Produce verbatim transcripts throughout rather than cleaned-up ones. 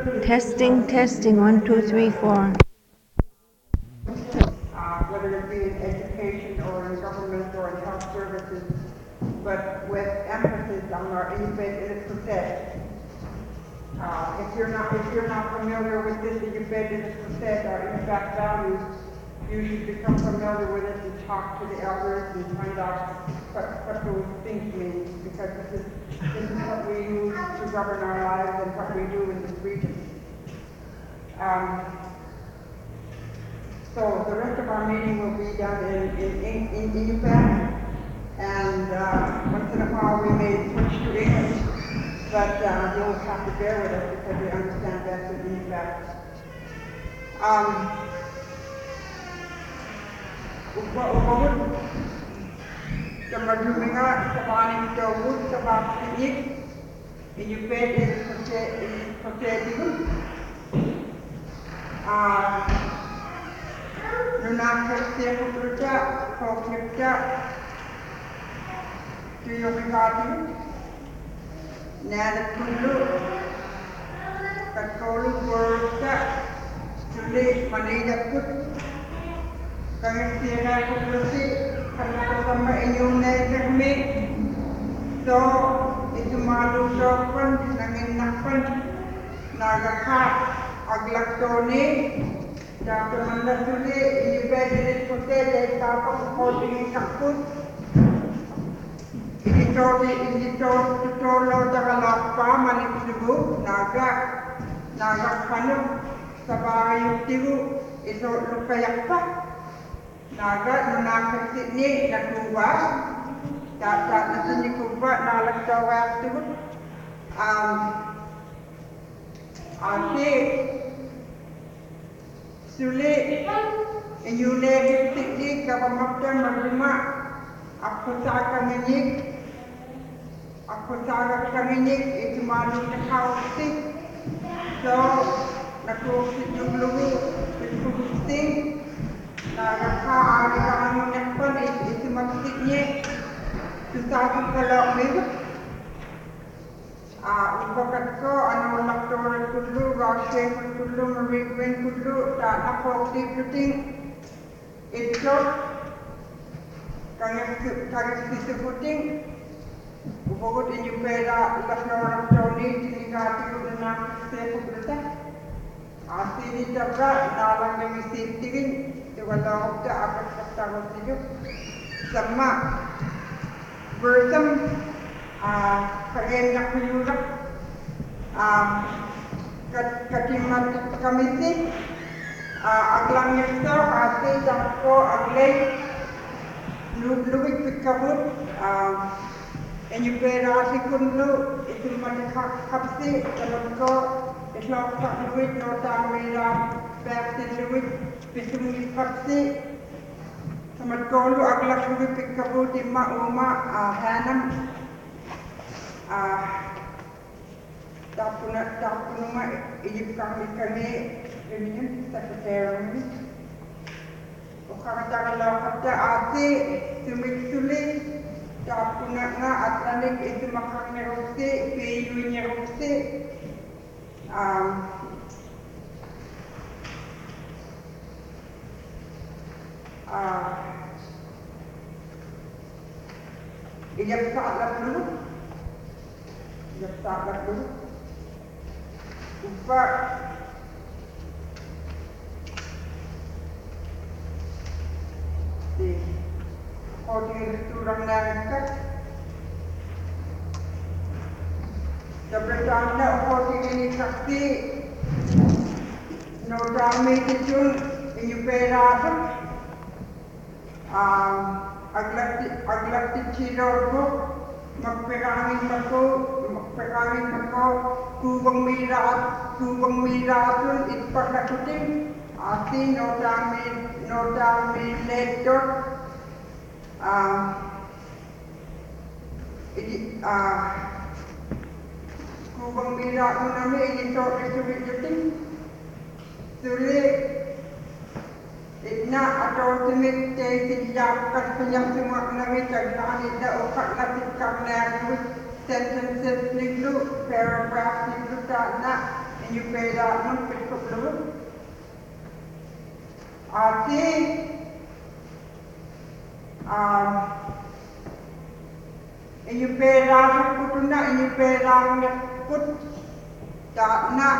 Testing, testing, one, two, three, four. Uh, whether it be in education or in government or in health services, but with emphasis on our independent process. Uh, if you're not if you're not familiar with this independent process, our impact values, you should become familiar with it and talk to the elders and find out what, what those things mean, because this is this is what we use to govern our lives and what we do in this region. Um, So the rest of our meeting will be done in, in, in, in Inupiat, and uh, once in a while we may switch to English, but uh, you'll have to bear with us because we understand best in Inupiat. Um, Ubahut, Kamaduminga, Sabani Dawud, Sabak Sinik, Inupiat is Kote Uh, Nunaka Seputa, Kokipta, Tuyomigati, Nana Kulu, Katolu Burta, Tuli Manida Put, Kayasira Kupusi, Kanakama Inyunekami, so Itumalu Sopan, Nangin Napan, Nagaka, Aglaktoni. Doctor Mandatuli, independent potato, Papa, holding Kaput, Editori, Editor, Tolo, Dagalapa, Manipubu, Naga, Naga Kanu, Sabari Tiru, Iso Lukayapa, Naga, Nunaka Sydney, Nakuba, Tata Nasinikuba, Nalakawa Tiru, um, I see. Sule, Yule, Tiki, Kavamata, Marima, Akotaka Minik, Akotaka Kaminik, Itumanu Takausi, so Nakosi Jumlu, Kukusi, Nagaka, Ariganu Nepal, Itumaksik, Tusaki Kalok, Upakat ko, ano laktor kudlu, Rashe kudlu, Marigwin kudlu, ta nakokti puting, ito, kagak situ puting, upagot inyo pera, laktor laktor ni, tinigati ko na nakikita ko berita, asi ni tabra, nalang na misip tingin, tiwala ko ta, akat kata ko tiyo, sama, bertam, kalian nak menyuruh katimat komisi aglang nyekto ase jangko aglay luwik pikabut enyupera sikunlu itu manikak kapsi dalam ko islok tak luwik nota mera bersin luwik pisumi kapsi samat ko lu aglak luwik pikabut ima uma hanam Tapuna tapuna ijip kami kami ini sekretari ini. Okara takala kata ati sumit suli tapuna nga atlanik itu makang nerosi piyu nerosi um ah ijip saat dulu. Start dulu. Upa di hotel turang nangkat. Sebenarnya hotel ini saksi notami tijun ini perasan. Um, aglati aglati cidorku magpekangin ako magpekangin ako kubang mirat kubang miratun itpakakuting ati notami notami lector ah ini ah kubang miratun nami ini so isuwijuting sulit itna atau semit tidak penyam semua nami cakap ida okat latih karena sentences niglu paragraph niglu tak nak inyupera nun pitkuplu. Ati um, inyupera putuna inyupera put tak nak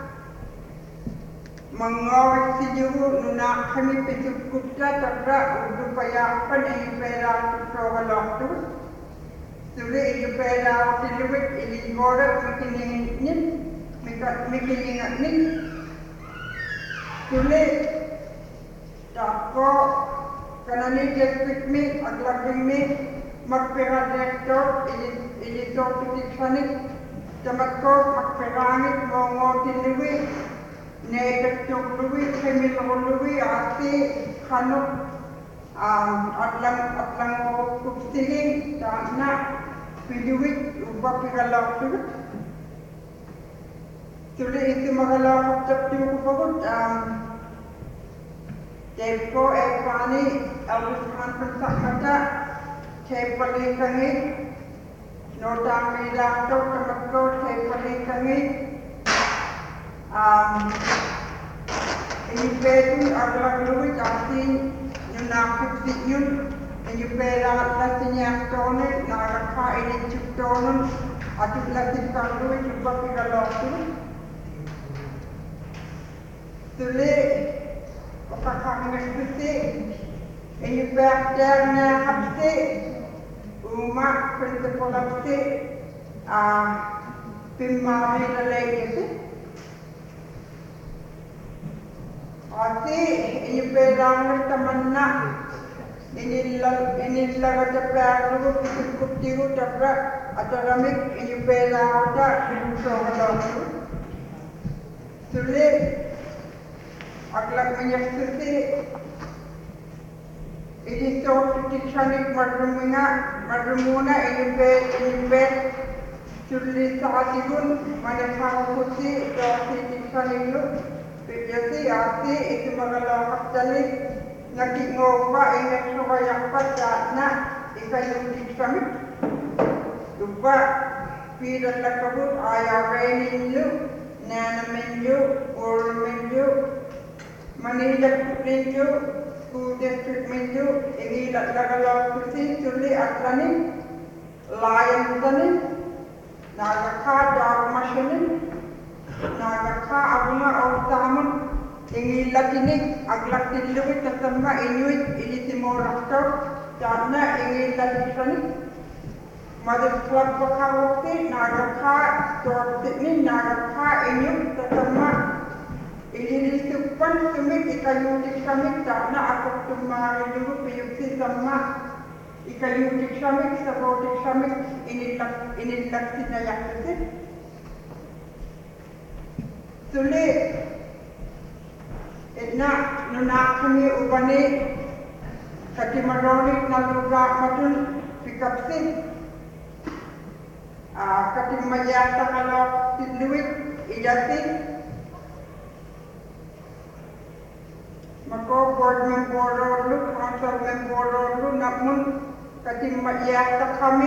mengawal sijuhu nuna kami pitkupta tabra untuk payapan inyupera putrawalak tu. Suli inyupera tiluwit iligora makiningin makiningat ni. Suli tako kanani district mi aglaging mi magpira director ili ili tiksani tamat ko magpirangit mongo tiluwi negat tukluwi kemil luwi ati kanuk um atlang atlang ko kupstiging tana piduwit ubah pigalak tu. Suli itu magalak tap tu ko pagut um Jepko ekani Elvis Khan pensak kata Tepali kangi Nota Milato Kamatko Tepali kangi um, Ini betul adalah luwit asin Nunakit sinyun Ini pera lasinya tonen Naraka ini ciptonen Atuk lasin kandui Cuba kita loktu Suli Pakang ngerti, ini berdarnya hati, umat bersekolahti, ah, pimari lelaki itu. Hati ini berang temanna, ini lag ini laga terperu, cukup tiu terperu, atau ramik ini berang ada hidup seorang. Sulit. Aglak menyesuti ini sort tiksanik madrumina madrumuna ini be ini be suli saatigun mana kamusi dosi tiksanik lu jadi arti itu magalau kapitalik naki ngopa ini sohayak patna ikayu tiksanik lupa pidat lakabut ayah renin lu nana menju or menju Manila Menju, School District Menju, ini laga-laga kursi suli atlani, layan tani, nagaka dog machine, nagaka abunga awtaman, ini latinik aglak tiluwit tasama inuit ini timoraktor, dana ini latisani, Mother Club bakawati, nagaka store sitni, nagaka inuit tasama. Ini disupan sumit ikayutik samit na ako tumari dulu piyuksi sama ikayutik samit sabotik samit ini lak ini lak sinayak sih. Suli itna nunakami ubani katimaronik na lugar matun pikapsi ah katimayata kalau tiluit idati Mako board member lu, council member lu, namun katimayata kami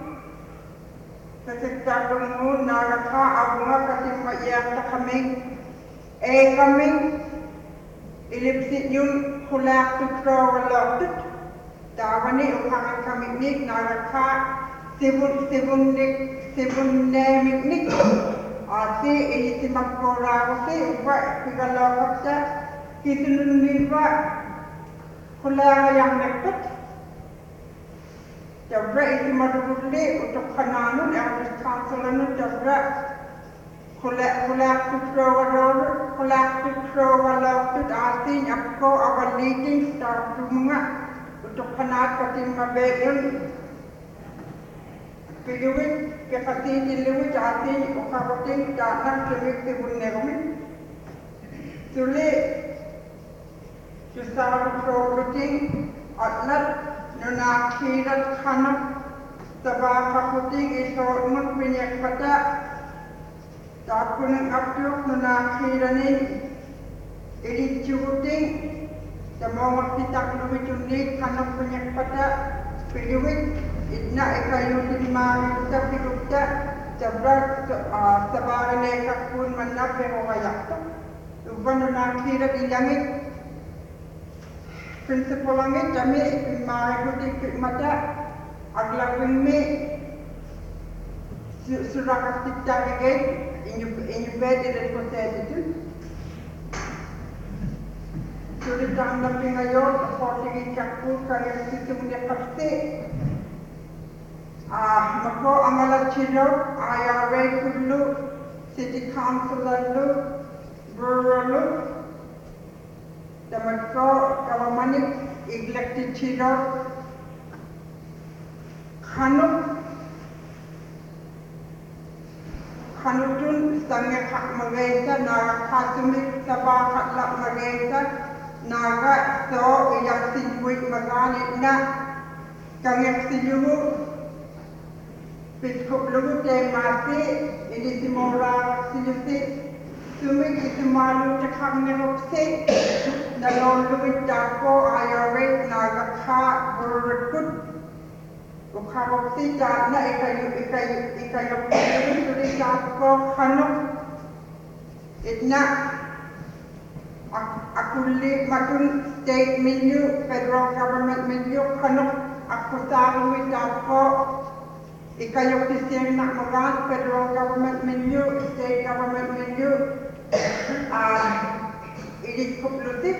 Ketika mu naraka abunga katimayata kami Eh kami ilipsit yung kulak tukro walokut Tawani ukangan kami nik naraka sibun sibun nik sibun nemik nik Ati ini simak korausi upa pigalokut sa Kitunun minwa kulak yang nekut Jabra itu madhubli untuk kananun yang kansulanun jabra kulak kulak tukro walokut kulak tukro walokut asin akko awalitin start rumunga untuk kanat katin mabedun Piduwit kekati diluwit asin ukawatin danan kemik tibun negumin Suli Susah prokuting atlat Nunakirat khanap Sabah kakuting isormun pinyak pada Tapunang abduk nunakiranin Edit cukuting Samawag titak lumitunik khanap pinyak pada Piduwit Idna ikayutin marimta pidukta Sabrak sabaran ekakun manap yang orang tu. Uban nak kira di langit. Prinsipal langit kami mari kuti mata agla kami surah kasih lagi ini ini beda dari proses itu. Sudah tanda pengayot, forty cakul kaya sistem dia pasti. Ah, mako angala chilo, I R A kullu, city council lu, rural lu. Dan mako government elected chilo, kanuk, kanutun sangat hak mereka, naga kasumik sabah hak lak mereka. Naga so yang sinwit magani na kangek silumu pitkop lumu te mati ini simora silusi sumik isimalu cakang nerokse nalon lumu jako ayaret naga ka berrekut ukharokse jatna ikayu ikayu ikayu lumu suri jako kanuk itna aku lihat matun state menu, federal government menu, kanuk aku tahu itu apa. Ikayok disini nak makan federal government menu, state government menu. Ah, ini komplusif.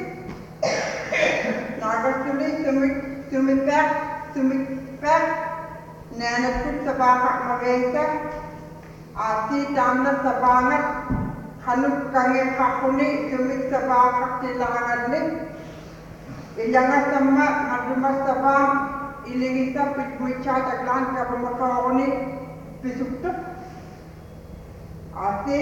Naga sumi sumi sumi pak, sumi pak. Nana pun sebanyak mereka. Asi damna sebanyak. Hanuk kangen kakuni sumik sabak tilangan ni. Ilangan sama maduma sabam ilingita pitmuicha taglan kapamakawani pisukta. Ati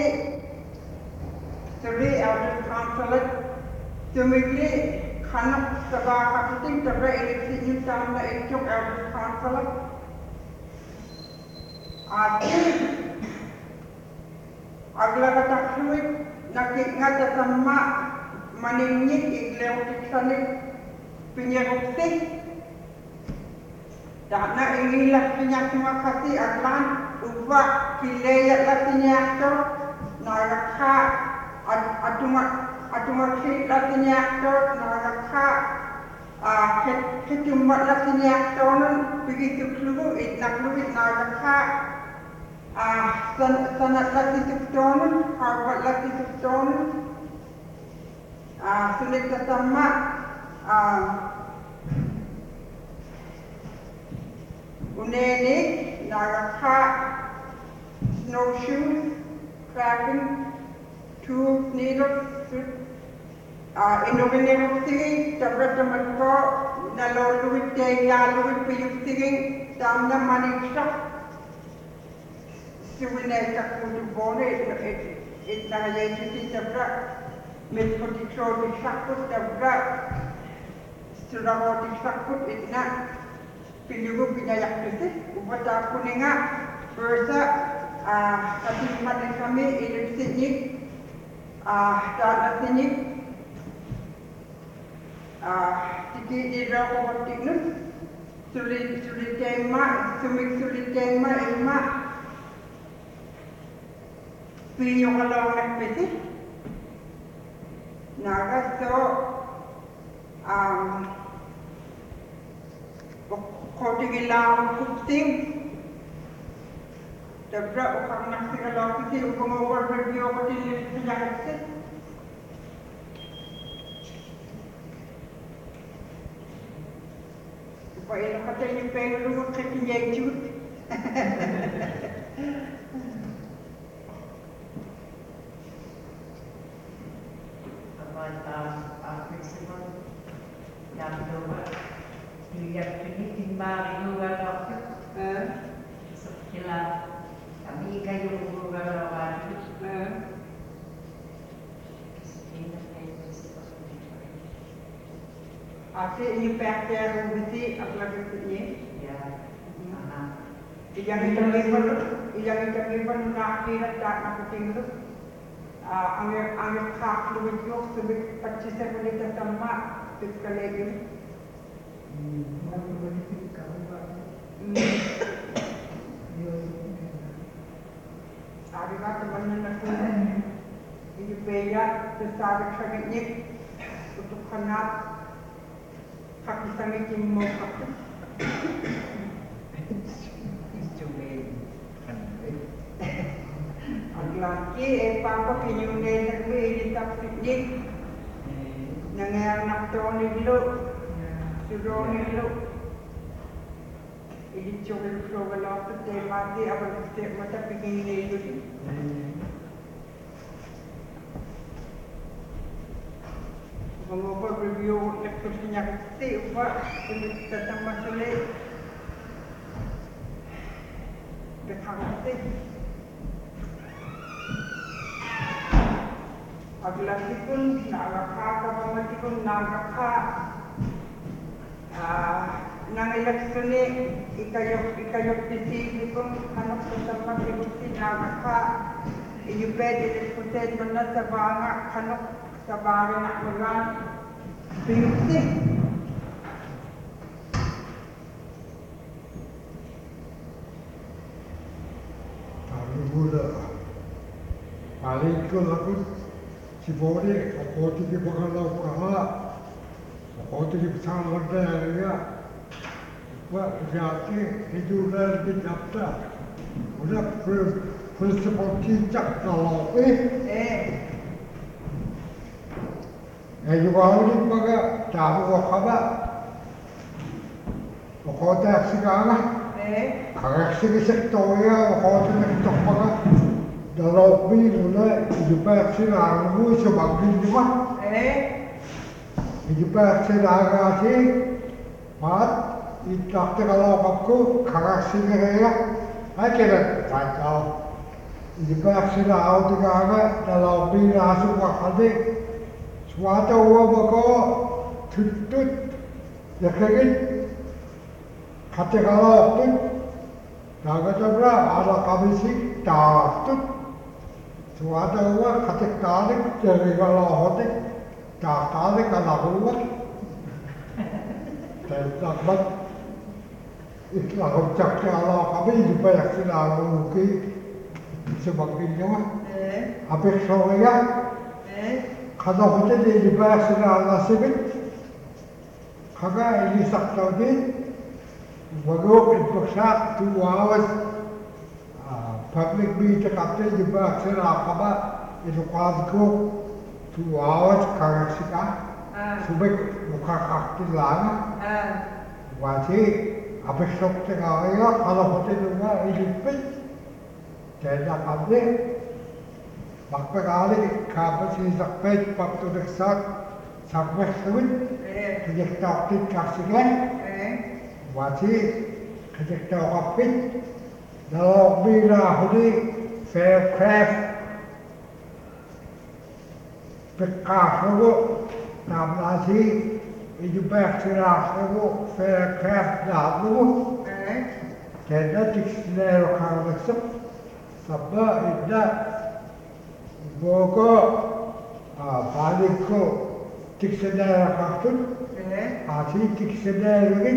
suri elder council sumikli hanuk sabak kaputing tabra eleksi nyutam na ikyung elder council. Ati agla kata fluid nakik ngata sama maningit igleo tiksanik pinyerupsi dana ingilah pinyak semua kasih aglan ubah kileyat latinya to narakha atunga atunga kit latinya to narakha ah ketumat latinya to nun begitu fluid itnak fluid narakha Ah, sanat lagi subton, harbat lagi subton. Ah, sulit ketama. Ah, uneni, narakha, snowshoes, cracking, tube needles. Ah, inogenero singing, tabra tamatko, naloluit te yaluit piyuk singing, tamna manisha. Suwinay kakudu bone it nangayay suti tabra mit potikro di sakut tabra suraro di sakut itna pilugu pinayak tusi ubata kuninga bersa ah tapi mati kami ini sini ah dan sini ah tiki ira ko tiknus sulit sulit tema sumik sulit tema ilma Pinyo kalau nak peti, naga so, um, kau tinggal kupting, dabra orang nak tinggal kupting, kau mau berbagi apa tinggal sejarah sih? Supaya nak katanya pengen lu kerja jut. Al principal yang kedua dilihat ini timbang juga waktu setelah kami kayu juga waktu Ate ini pekter besi apa bentuknya? ya Yang kita lihat, yang kita lihat nak kira tak nak tinggal. Ang ang kakluwid ko sabi pagkisa ko nito tama piskalegin. Sabi ka teman na nakuha. Ila, sasabi kaganyik, untuk kanap, kakisangitin mo kapit. Ang laki, eh, papa kinyunay na ko, eh, tapitnik. Nanganak to nilo, sudo nilo. Ini coba coba lapar teh mati apa kita mata pingin nilo ni. Mengapa review lekturnya kita ubah tentang masalah berkata. Aglaki pun nagakha kapamati pun nagakha nang eleksyon ni ikayok ikayok tisi pun hanap kasama kibuti nagakha iyuped eleksyon mo na sa banga hanap sa banga na magan pinuti. Tahu mula, paling kau lakukan si boleh, aku tu kita kalau kalah, aku tu kita sangat berdaya ya. Buat jadi hidup lebih dapat. Udah prinsip cicak kalau eh Eh, eh juga ini baga tahu apa? Aku tak sekarang, eh, kalau sektor ya, aku tu nak tak baga. Dalam ini mulai hidup sekarang itu sebagai juga. eh, Hidup sekarang sih, mat, itak kalau aku kerasi kerja, akhirnya kacau. Hidup sekarang itu kan dalam ini langsung waktu suatu orang aku tutut, ya kerja, kata kalau tu, dah kata berapa ada kami sih tak tut. Suatu orang kata kali jadi kalau hotik, tak kali kalau keluar, tak mat. Ikhlas hujak kalau kami juga yang sedang mungkin sebagainya. eh, Apa soalnya? eh, Kalau kita di juga sedang nasibin, kalau ini sakit ni, baru kita sak two hours. Public meeting kapte juga sila apa itu kuatku two hours karasika ah, subek muka kakti lama ah, wajib apa sok tengah kalau hotel juga ilipit jadi kapte bakpe kali kapasi sakpet waktu dekat sampai sebut eh, kerja kakti kasihkan eh, wajib kerja kakti dalam bila ini faircraft bekas itu nama si itu bercerah itu faircraft lalu eh, jadi dictionary kalau masuk sebab itu buku balik ke dictionary kalau eh, asli dictionary ini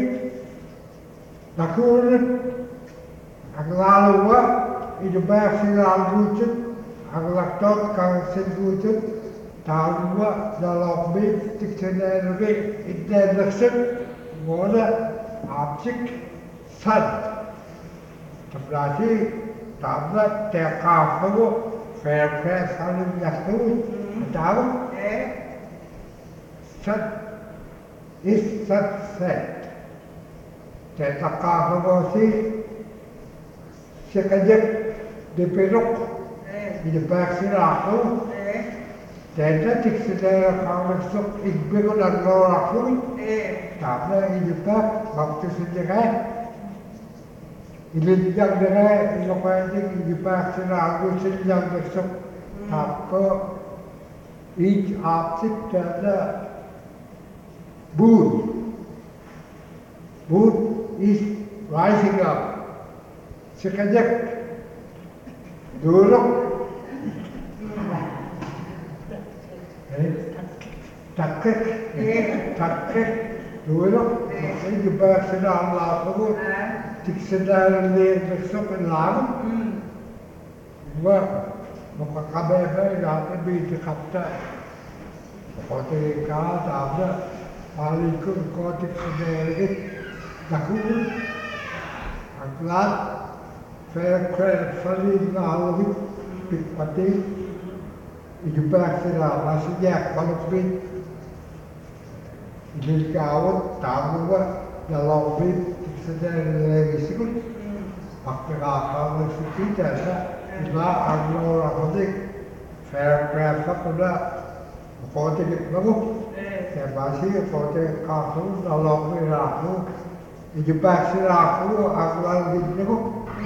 lakukan Ang laluwa, itu banyak silang gucut, ang laktot kang sengucut, taluwa dalam bit dictionary international, mula object sad. Berarti tablet tekaf itu faircraft saling yaktu, tahu? eh, Sad is sad set. Tekaf itu sih sekejap dipeluk eh, di depan aku, eh, jadi diksidara kalau masuk ibu dan lor aku, eh, tapi di depan waktu sejarah, ini yang dengan ini apa yang di depan aku sejak masuk, tapi each object ada boot, boot is rising up. Sekejap dulu takik takik dulu ini juga sedang lalu tik sedang ni besok lalu hmm, wah makakabebe dati biti kapta. Kote ka tabda palikun kote kaderit dakul aklat fair credit falid na alawi pikpati ijubak sila masijak balukbit ijilkawat tabuwa dalawbit sedere sikut pakakakawat sikita sa ila aglora kodik fair credit kapuda kote bago saya basi kote kaku dalam aku ijibak sila aku aku lagi bago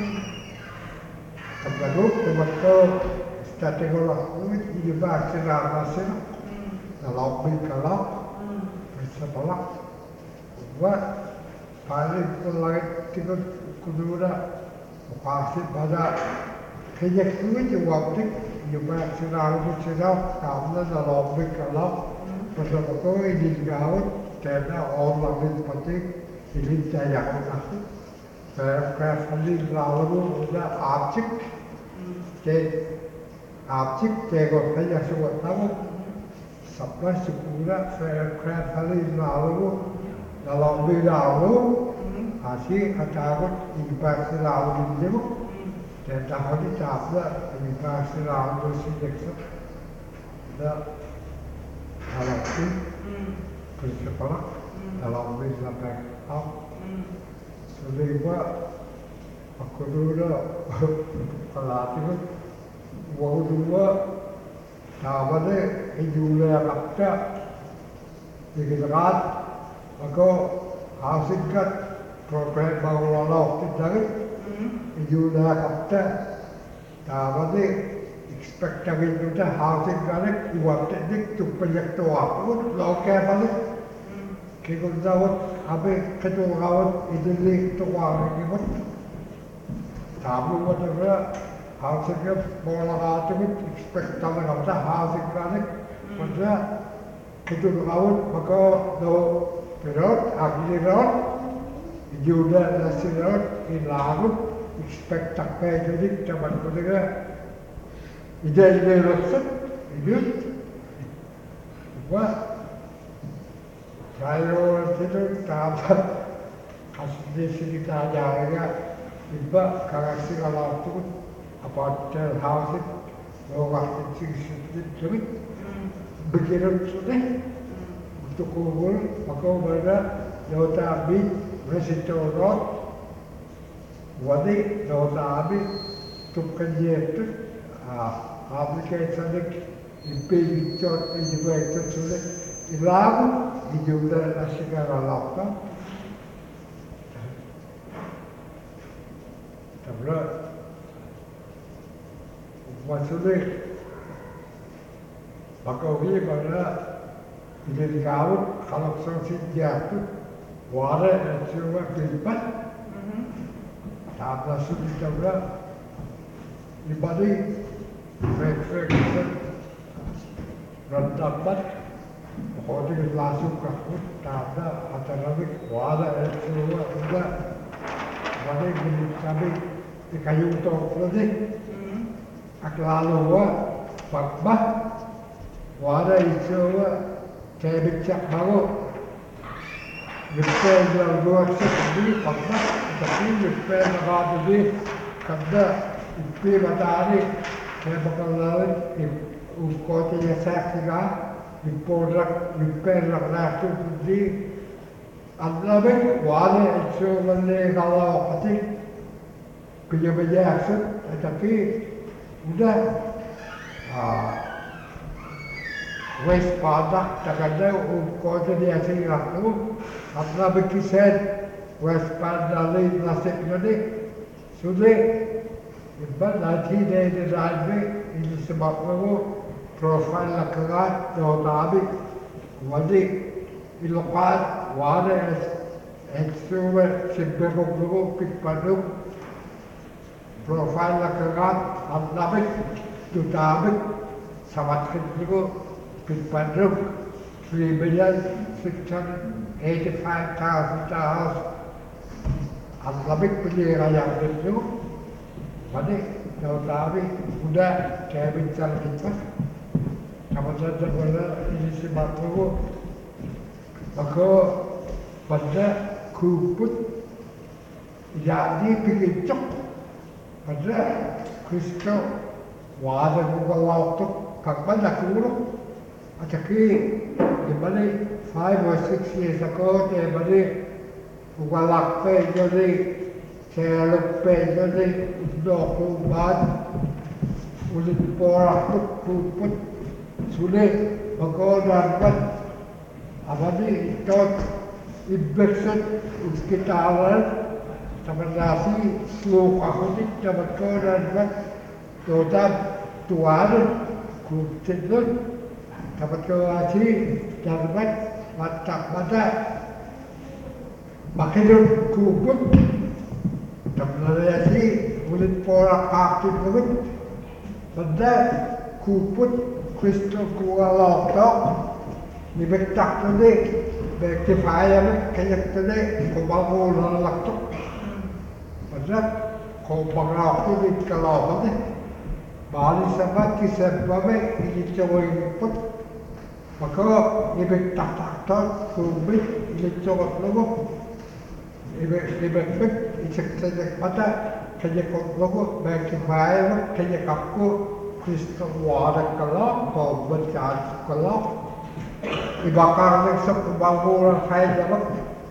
tergaduk betul strategi aku ijibak sila masih dalam kalau setelah buat paling pelait tiga kedua pasti pada kerja kuat waktu juga sedang bersedang karena dalam kalau bersama ini jauh karena orang lebih penting ini saya aku saya kali lalu udah abcik jadi abcik jadi saya sudah tahu sampai sepuluh saya kali lalu dalam lalu hasil kata ibarat lalu itu dan tahun ini tabla ini pasti lalu sejak dah kalau itu bersekolah dalam bisa backup sudah buat aku dulu kalau itu waktu dua tahun ini jual apa dikirat aku hasilkan program baru lalu tidak Ijuna kapta, tawade expectagin kita housing kalik iwat teknik tu project tu apa, lau kaya balik, kikut dawat, abe ketua kawat itu li tu kawat kikut, tabu wat ada housing kap bola kawat itu expectagin kapta housing kalik, pada ketua kawat maka do perot, agli rot, Ijuna nasi rot, ilagut. Expect tak pay jadi cabat kodega ide-ide roksat hidup buat saya itu tabat kasih kita jaga iba karasi kalau tu apa hotel house itu waktu sih jadi begitu sudah untuk kubur maka berada Yota Beach Residential Road Wadi Dautabi Tukkanjet application ipay chot individual sulit ilago di jumlah nasional lapta tabla masulit pakawi pada di gaut kalau sosial jatuh wara cuma dilipat Tabla sudah tabla ibadi fek-fek rantapat pokoknya langsung kakut tabla acara wala semua sudah badi beli cabai di kayu tok lagi aklalu wa pakbah wala itu cabai cak baru Gipel jual dua sekali, pakbah tapi gipel nak beli kada ipi matahari saya bakal lawan ukot yang saktiga dipodrak gipel nak nak di adalah baik wala itu mana kalau pasti kerja kerja aset tapi udah waste product takada ukot dia sih aku Apna berkisah waspada dari nasib jadi sudah ibarat nanti dari raja ini sebab itu profil lakaran Dautabi wadi ilokat wada ekstrovert sebelum dulu pikpaduk profil lakaran Apna Dautabi samat kedua pikpaduk three billion six hundred eighty-five thousand dollars. Ang labig pili kaya dito, balik Tahu tapi udah kayak bincang kita. Kamu saja boleh ini si makhluk. Maka pada kuput jadi pengicok pada Kristo wada Google waktu kapan dah kurung. Actually, everybody five or six years ago, everybody Google page jadi saya lupa jadi sudah kubat ulit porak tu kuput sulit maka dapat apa ni itu infection kita awal sebenarnya slow aku ni dapat kau dapat total tuan kuput dapat kau aji dapat macam mana makin kuput sebenarnya sih ulit porak aktif banget pada kuput Kristo kuala loktok ni betak tadi bektifaya ni kayak tadi kubangun orang loktok pada kubangun tu di kalau tadi bali sama kisah babe ini coba ini pun maka ni betak tak kubit ini coba logo ibe ibe bet icek cek pada kayak logo bektifaya kayak aku Kristo wada kalau kau bercakap kalau ibakar ni sebuah saya jawab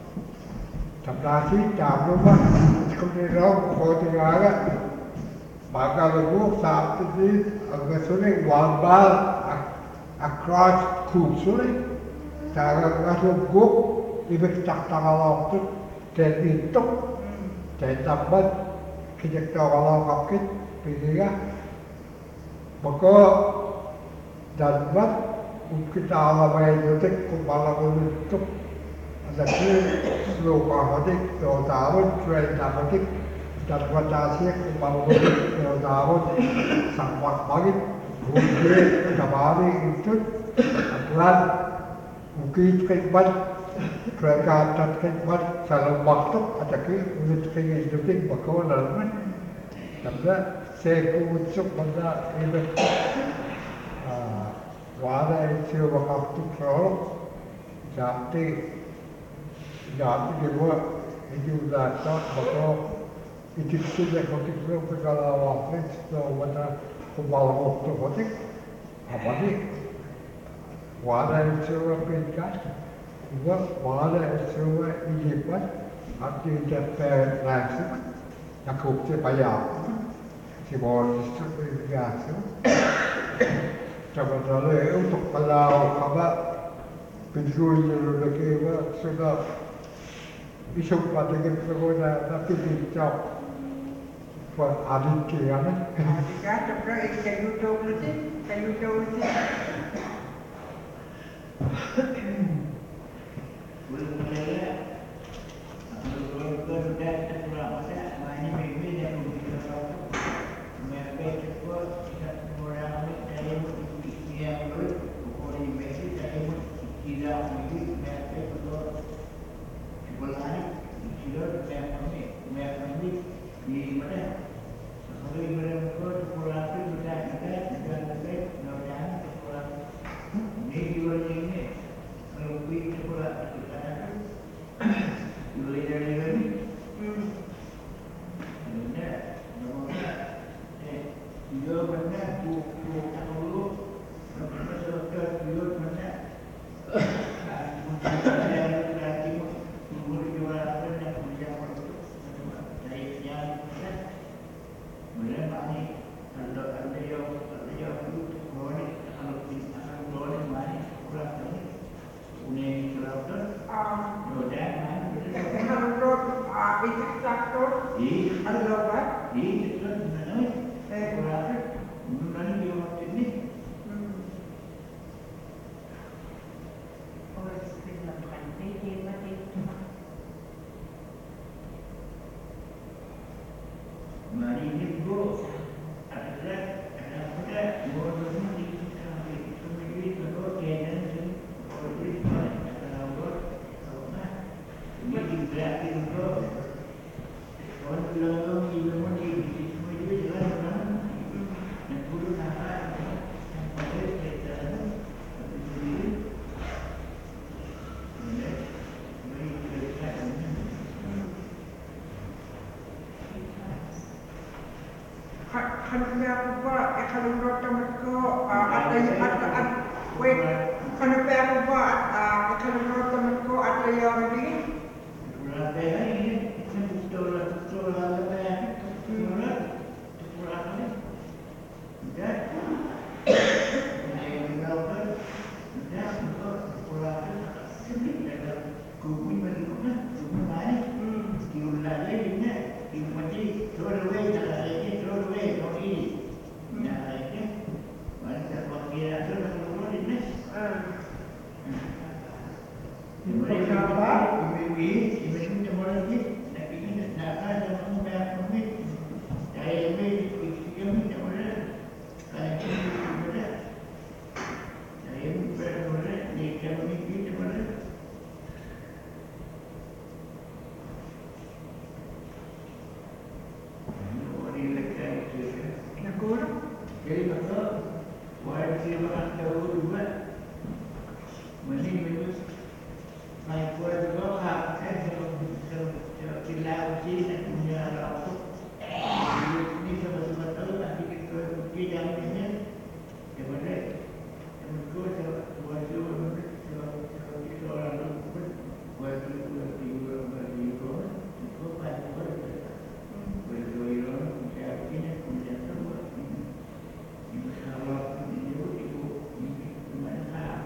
tapi tak lupa kemudian kau tinggal bagai lagu saat ini agak sulit wabal across kusulit cara ngatur guk ibek tak tahu tu dan itu dan dapat kita kalau kakit pilih maka dapat kita alami itu kepala untuk ada ke seluruh hati tahun tren dapat dapat hasil kepala untuk tahun sangat baik mungkin kembali itu adalah mungkin khidmat mereka dan khidmat dalam waktu ada ke untuk kehidupan maka dalam karena saya kucuk pada ini wada itu waktu kalau jadi jadi dia itu dah tak maka itu sudah kita kalau waktu itu pada kembali waktu waktu apa ni wada itu berkat juga wada itu Egypt arti dapat langsung yang kucuk payah si bawah itu biasa. Sebenarnya untuk kalau apa penjual lagi apa sudah isu pada kita guna tapi tidak buat adik kita ni. Jika sebenarnya kayu jauh ni, kayu jauh ni. Belum mulai. Belum kerja terpulang masa ini minggu yang kita Orang bilang, "Oh, ini memang ini." kanapia ko ba, e kalulot naman ko, at ay, at, at, wait, kanapia ko ba, e kalulot naman ko, at ay ang bigay? Berapa ini? Betul betul apa yang betul betul apa ni? Ya. Ini berapa? Ya betul betul apa? Ada kubu mana kubu? Kubu mana? Kubu lagi ini. Kubu macam throw away, cara ini throw away, no ini. Ya ini. Mana tak pakai ada kubu ini? Mereka apa? Ibu-ibu, ibu-ibu macam mana ni? Nak pergi nak nak ada orang bayar kami. Saya ibu ibu macam mana? Kalau ibu macam mana? Saya ibu macam mana? Dia macam ni macam mana? Ini lekat itu. Nak guru? Jadi maka, wajib siapa tahu juga. Mesti betul. Mai pura juga hak saya kalau bila uji dan punya waktu ini sebab-sebab tahu nanti kita uji jam ini kepada yang kedua buat dulu sebab kita orang pun buat dulu buat dulu buat dulu itu pada buat buat dulu saya ini punya semua ini kalau ini ibu ini mana hak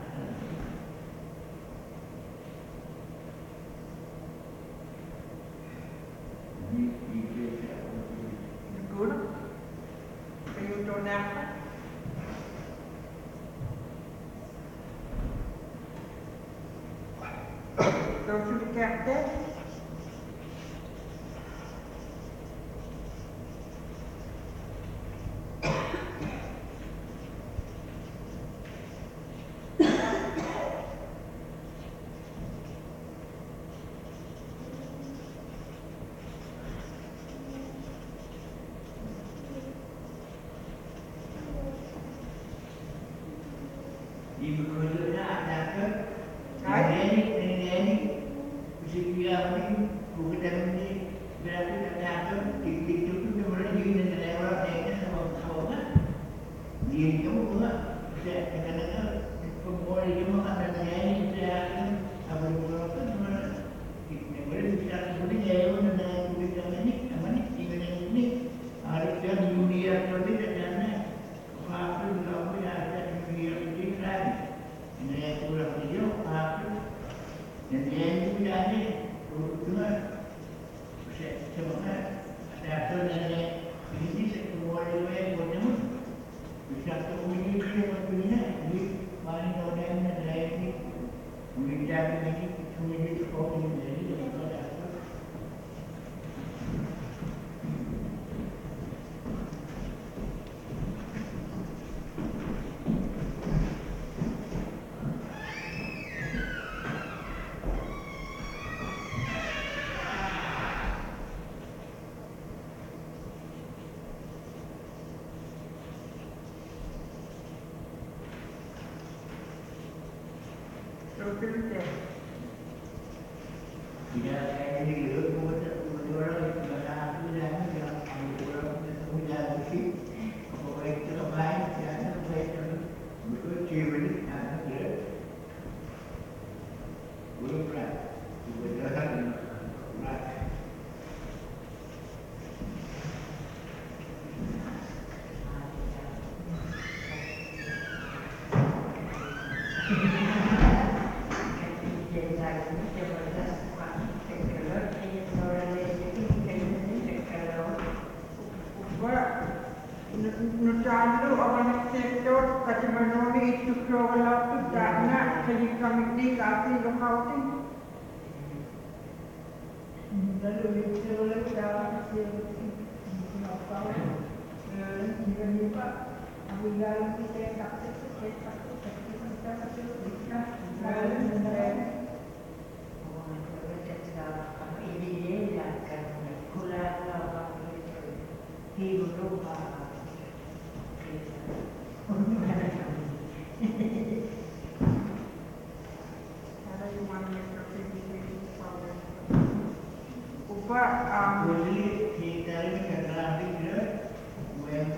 Guru? Kayu donat. Go to the captain. Ibu kerja ada ke? Ada ni, ada ni. Mesti dia ni, bukan ni. Berarti ada ke? Itu tu dia mana dia nak lewat dia sama sama kan? Dia kamu pula. Saya kadang-kadang pembuat dia makan dan saya ni saya akan apa dia apa mana? Kita boleh bicara sebenarnya dia mana dengan kita ni, apa ni? Kita ni ada dia dunia tu dia dan apa tu kalau dia ada dunia ini kan? Ini kurang video apa? Dan dia ini ada dua saya coba ada tu ada ini semua dia buat ni. Bisa tu ini dia buat ni ni mana orang yang ada ini media ini cuma ini kau ini jadi ada. Tidak saya ini dulu buat buat orang yang ada tu dan yang orang yang punya musik, orang itu baik, yang baik tu betul cewek ada dia, belum pernah, sudah dah pernah. Nutalo orang sektor kata menoni itu kalau tu tak nak jadi kami ni kasi lokauti. Lalu itu lalu dah si apa? Eh, ini ni pak. Apabila kita tak kita tak kita tak kita lalu ini dia akan kulat apa hidup rumah. Upah, um, Boleh kita ini kerana dia, when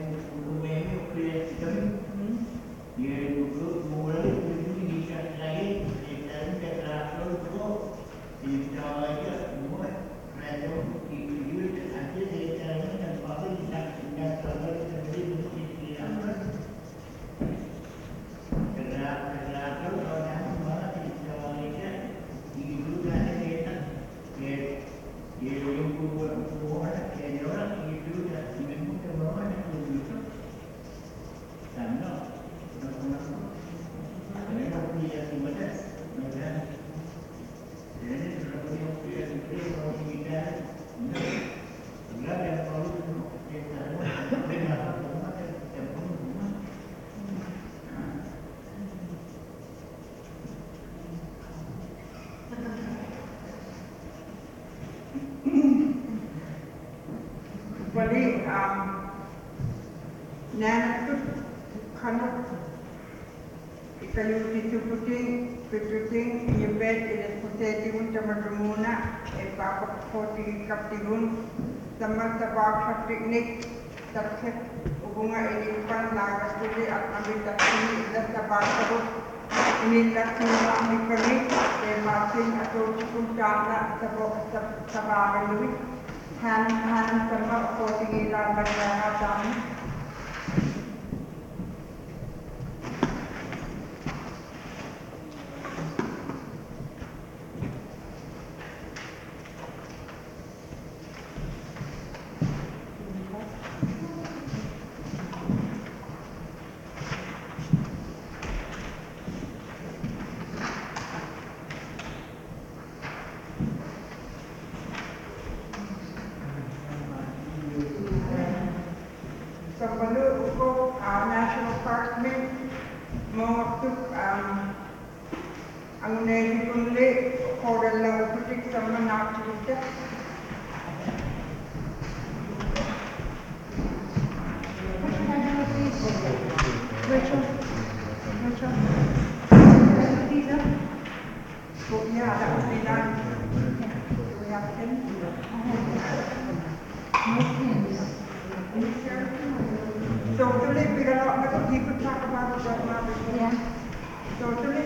Nana tut kanuk ikayuti tuputing pituting nyebet ilas pusetigun tamadumuna e papa koti kaptigun taman tabak teknik terkait hubungan ini pan lagas tuli at ambil takini ilas tabak terus ini takini ambil kami e masin atau cukup jana tabak tabak ini han han sama koti ilan bagana kami Sebelum uko uh, National Park ni mga tuk um, ang nesi kunli kodal lang putik sa mga nakikita. Which one? Which one? These are? So yeah, that would be nice. Do we have pins? No pins. So tuloy, pero ako, he could talk about it right now. Yeah. So tuloy,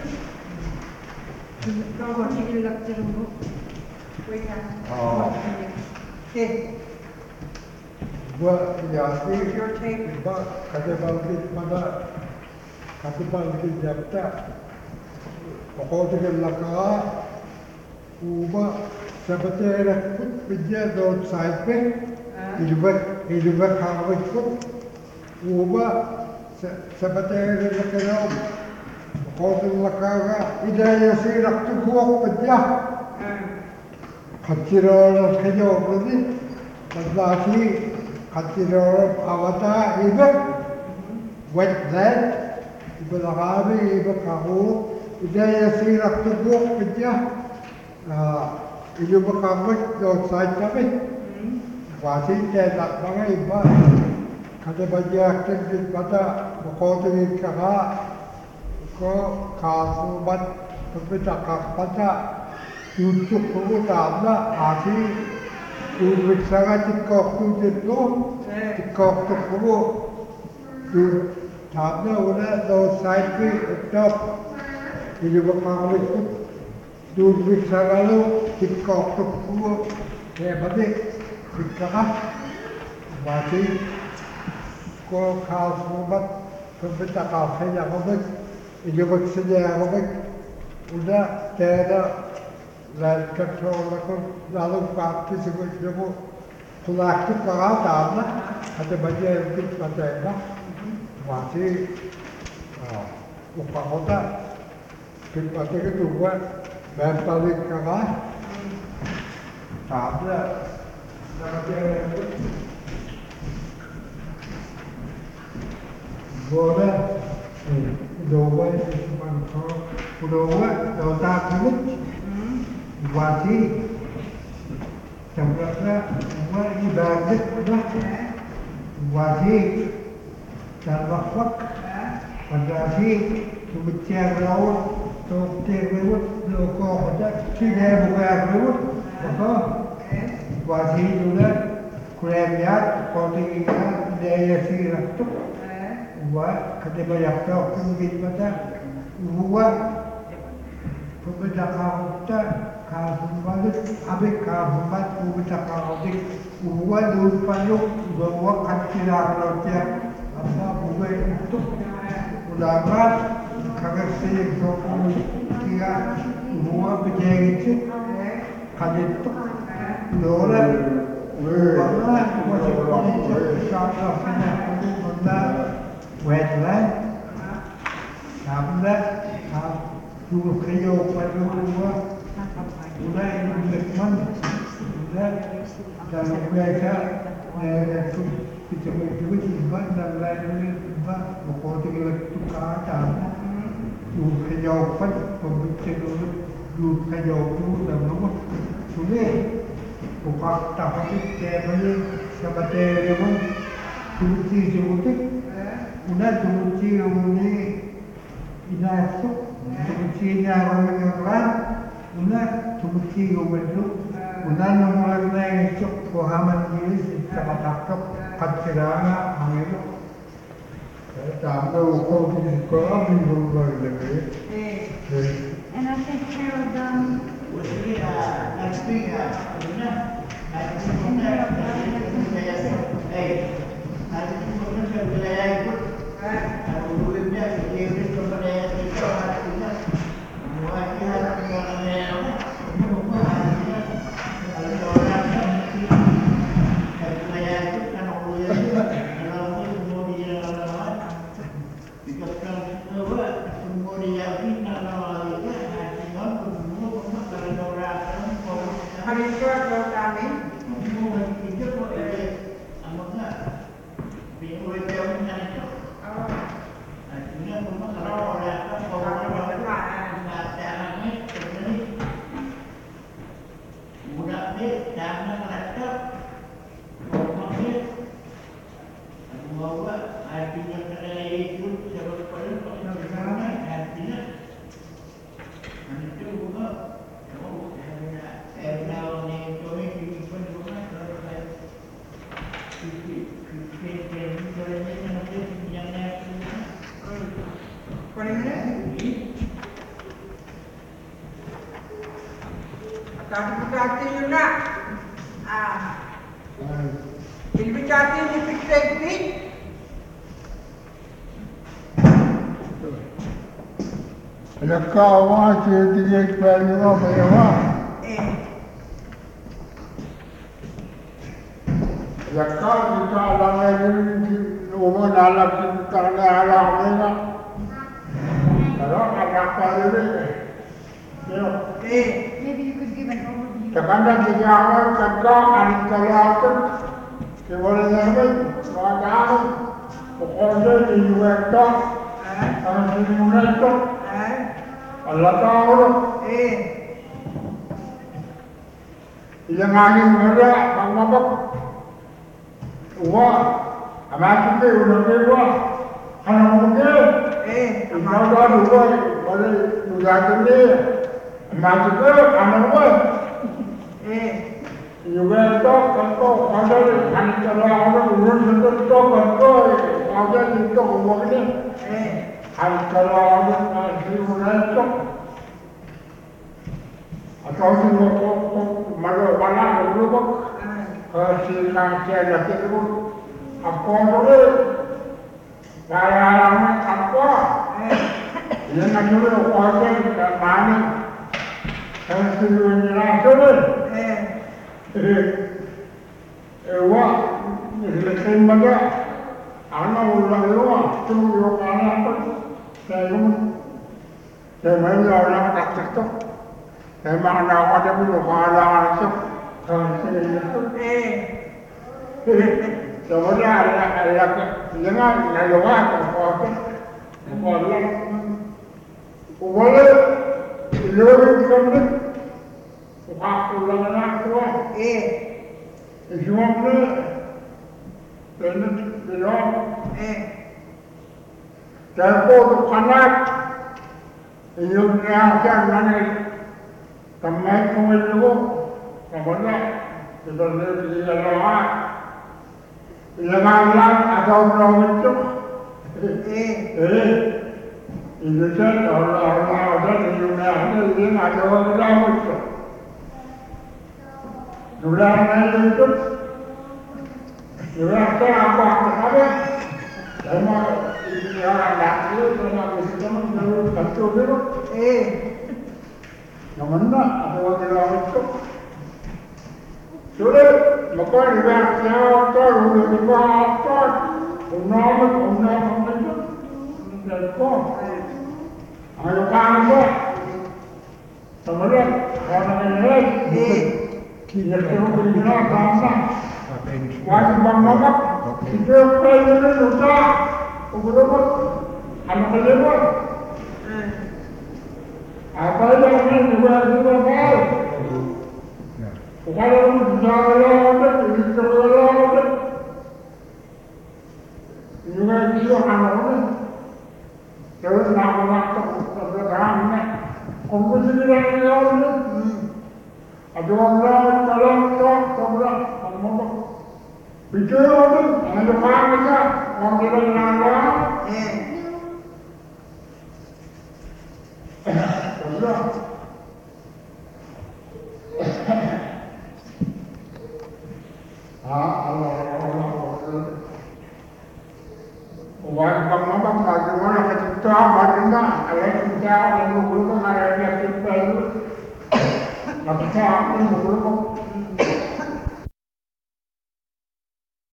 Go on, you can look to the book. we can. Oh. Okay, Gua yasi your tape. ba kada bangkit mana kada bangkit japta pokok dengan laka uba sebatera put bija dot side pe ilbat ilbat kawat put uba sebatera lakana pokok dengan laka ida yasi raktu buak bija kacirol kajo berarti lagi kacirol awata iba wetland iba lakabi iba kahu ida yasi raktu buak bija ibu berkamut dot side kami wasi tidak bangai iba kada baca kedit pada pokok dengan kaka ko kasu bat berpecah pada tujuh puluh tahun asi tujuh sangat tikok tujuh tu tikok tu puluh tujuh tahun udah dua side ni top ini berkamut tujuh sangat lu tikok tu puluh ya berarti tikah masih ko kau bat berpecah kau yang kau ini bersedia kau udah tiada land control aku lalu waktu sebut sebut pelaku peralatan lah ada banyak yang ada lah masih upah kota kita itu buat balik kerah tak ada ada boleh dua cuma kau dua dua tak wasi tempatnya semua ibadat dah wasi dan waktu pada si kebencian laut tokter lewat loko pada tidak bukan lewat apa wasi juga kurangnya kontingnya daya si raktu wa ketika yang tahu mungkin pada buat perbedaan kita kahumbat abik kahumbat ubita kahodik uwa dul payuk bawa kacira rotia apa buat itu ulama kaget sih dokter kia uwa berjengit kaget lola uwa masih kondisi sana sana mana wetland sampai dulu kerja pada rumah udah ini berteman udah dalam mereka itu kita berdua tiba dan lain tiba pokok tiga tukar ada dulu kerja pada pembicara dulu dulu kerja dulu dan rumah sudah pokok tahap itu kembali sebagai rumah suci suci Una tumuci umuni inasuk, tumuci nyawa mengeran, una tumuci umeduk, una nomor lain esok Muhammad Yus sama takut katsirana amilu. Tamu ukur di sekolah minggu berlebih. And I think Carol Dunn, Usually, uh, next week, uh, you know, I think from there, hey, I think from there, will I put, I will do that, if you come there, you know, I think that, why you have to go on there, Tapi yun na. Ah. Ilbicati ni sixty. Nagkawa siya tigil pa niyo mayawa. Eh. Nagkawa kita lang ngayon umon alam kita na alam nila. Pero anak pa rin eh. Eh. maybe you could give an overview. Takanda diyawan kagka aning kalatan. Kewala namin, mga dahon. Pukosa ni Yuwekta. Ang sinuneto. Allah tahu. Eh. Yang angin ada, bang babak. Wah, amat itu udah keluar. Anak mungkin. Eh. Kau dah dua, boleh dua kali. Amat itu anak apa? Eh. Juga itu kalau ada anak kalau orang urus itu itu kalau ada itu umur ini. Eh. Anak kalau orang urus itu atau si malu mana dulu kok si nasi ada itu apa dulu saya lama apa yang nanti dulu orang yang mana kalau si nasi dulu eh wah lekin mana anak ulang ulang tu yang anak tu saya saya main orang tak cakap. Memang nak ada pun malah macam kalau itu. Eh, sebenarnya ada ada jangan laluan apa boleh boleh lori kami waktu lama tua Eh. semua ni ini belum Eh. terpotong kanak ini yang mana Tamai kau itu, kamu nak sebenarnya dia lawak, yang alam atau orang itu, Eh. eh, itu saja orang orang ada di dunia ini yang ada orang itu, dunia ini itu, dunia saya apa apa, sama ini orang nak itu sama kita menurut kata itu, Eh. Namun nak ada orang itu, sudah makan ibarat siapa orang ibarat, orang orang itu, mereka, ayo kamu, sebenarnya orang ini, kita perlu bina sama, wajib banget, kita perlu sudah, udah, anak kelima. Apa yang juga juga baik. Kalau jalan ada, jalan ada. Juga juga anak Aduh, tolong, tolong, tolong, tolong. Bicara apa? Anda faham tak? Orang kita nangga. Eh, Tolong. Ah, Allah, Allah, Allah. Wan bang mabang bagaimana kita bagaimana kalau kita mengumpulkan area kita itu, kita mengumpulkan